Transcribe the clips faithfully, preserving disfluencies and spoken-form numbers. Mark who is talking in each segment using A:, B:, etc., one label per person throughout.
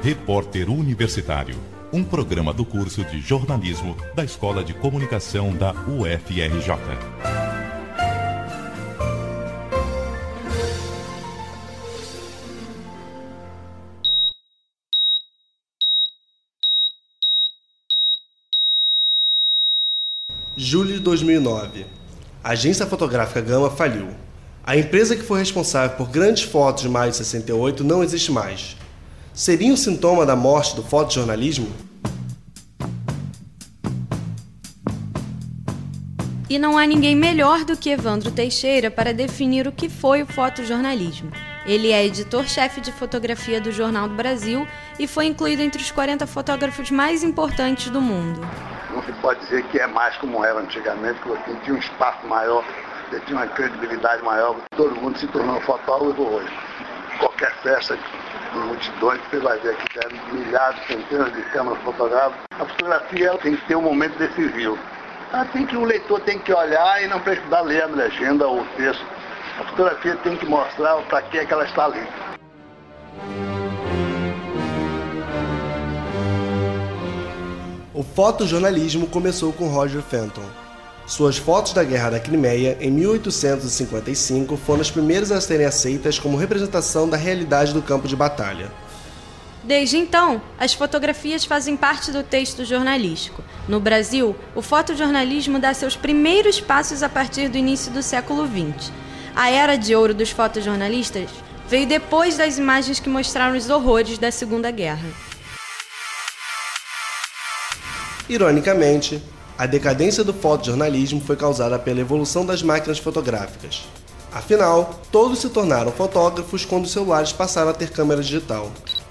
A: Repórter Universitário, um programa do curso de jornalismo da Escola de Comunicação da U F R J.
B: Julho de dois mil e nove. A agência fotográfica Gama faliu. A empresa que foi responsável por grandes fotos de maio de sessenta e oito não existe mais. Seria um sintoma da morte do fotojornalismo?
C: E não há ninguém melhor do que Evandro Teixeira para definir o que foi o fotojornalismo. Ele é editor-chefe de fotografia do Jornal do Brasil e foi incluído entre os quarenta fotógrafos mais importantes do mundo.
D: Não se pode dizer que é mais como era antigamente, que você tinha um espaço maior, você tinha uma credibilidade maior. Todo mundo se tornou fotógrafo hoje. Qualquer festa de multidões, você vai ver que tem milhares, centenas de câmeras fotográficas. A fotografia tem que ter um momento decisivo. Ela tem que, o leitor tem que olhar e não precisar ler a legenda ou o texto. A fotografia tem que mostrar para que é que ela está ali.
B: O fotojornalismo começou com Roger Fenton. Suas fotos da Guerra da Crimeia, em mil oitocentos e cinquenta e cinco, foram as primeiras a serem aceitas como representação da realidade do campo de batalha.
C: Desde então, as fotografias fazem parte do texto jornalístico. No Brasil, o fotojornalismo dá seus primeiros passos a partir do início do século vinte. A era de ouro dos fotojornalistas veio depois das imagens que mostraram os horrores da Segunda Guerra.
B: Ironicamente, a decadência do fotojornalismo foi causada pela evolução das máquinas fotográficas. Afinal, todos se tornaram fotógrafos quando os celulares passaram a ter câmera digital.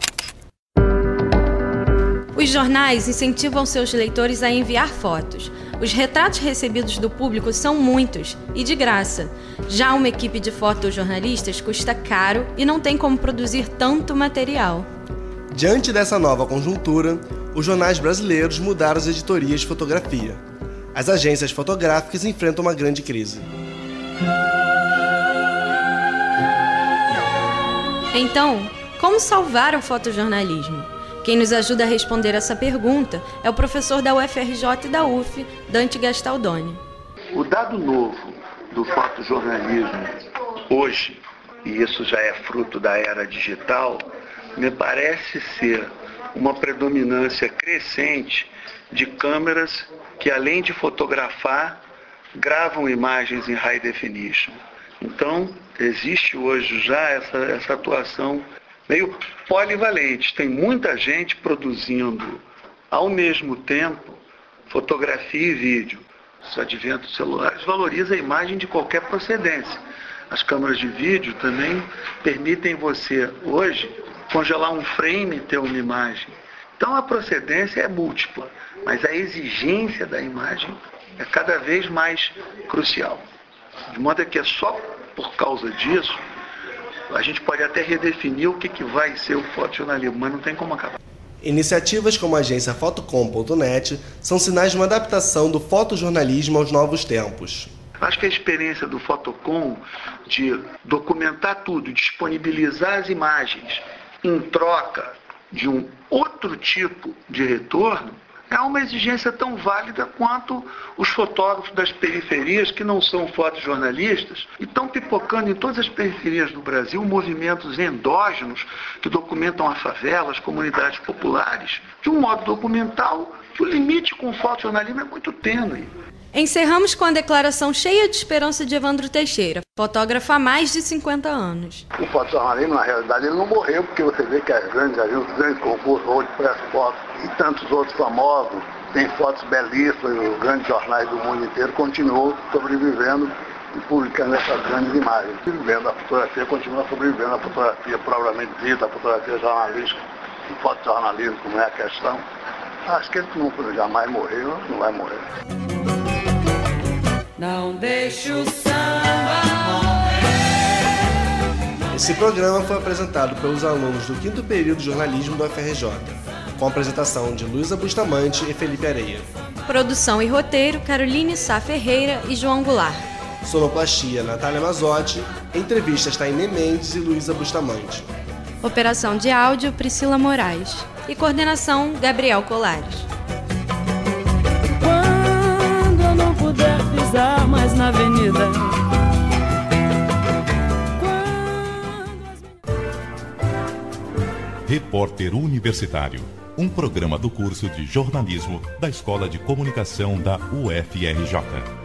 C: Os jornais incentivam seus leitores a enviar fotos. Os retratos recebidos do público são muitos e de graça. Já uma equipe de fotojornalistas custa caro e não tem como produzir tanto material.
B: Diante dessa nova conjuntura, os jornais brasileiros mudaram as editorias de fotografia. As agências fotográficas enfrentam uma grande crise.
C: Então, como salvar o fotojornalismo? Quem nos ajuda a responder essa pergunta é o professor da U F R J e da U F, Dante Gastaldoni.
D: O dado novo do fotojornalismo hoje, e isso já é fruto da era digital, me parece ser uma predominância crescente de câmeras que, além de fotografar, gravam imagens em high definition. Então, existe hoje já essa, essa atuação meio polivalente. Tem muita gente produzindo, ao mesmo tempo, fotografia e vídeo. O advento dos celulares valoriza a imagem de qualquer procedência. As câmeras de vídeo também permitem você, hoje, congelar um frame e ter uma imagem. Então a procedência é múltipla, mas a exigência da imagem é cada vez mais crucial. De modo que é só por causa disso, a gente pode até redefinir o que, que vai ser o fotojornalismo, mas não tem como acabar.
B: Iniciativas como a agência Fotocom ponto net são sinais de uma adaptação do fotojornalismo aos novos tempos.
D: Acho que a experiência do Fotocom de documentar tudo, disponibilizar as imagens em troca de um outro tipo de retorno, é uma exigência tão válida quanto os fotógrafos das periferias, que não são fotojornalistas, e estão pipocando em todas as periferias do Brasil movimentos endógenos que documentam a favela, as comunidades populares, de um modo documental, que o limite com o fotojornalismo é muito tênue.
C: Encerramos com a declaração cheia de esperança de Evandro Teixeira, fotógrafo há mais de cinquenta anos.
D: O fotojornalismo, na realidade, ele não morreu, porque você vê que as grandes, os grandes concursos, hoje, Press Fotos e tantos outros famosos, tem fotos belíssimas, os grandes jornais do mundo inteiro continuam sobrevivendo e publicando essas grandes imagens. Sobrevivendo, a fotografia continua sobrevivendo, a fotografia propriamente dita, a fotografia jornalística, o fotojornalismo, como é a questão. Acho que ele não jamais morreu, não vai morrer.
E: Não deixe o samba morrer.
B: Esse programa foi apresentado pelos alunos do quinto período de jornalismo do U F R J, com a apresentação de Luísa Bustamante e Felipe Areia.
C: Produção e roteiro, Caroline Sá Ferreira e João Goulart.
B: Sonoplastia, Natália Mazotti. Entrevistas, Tainê Mendes e Luísa Bustamante.
C: Operação de áudio, Priscila Moraes. E coordenação, Gabriel Colares.
E: Quando eu não puder pisar mais na avenida.
A: Repórter Universitário, um programa do curso de jornalismo da Escola de Comunicação da U F R J.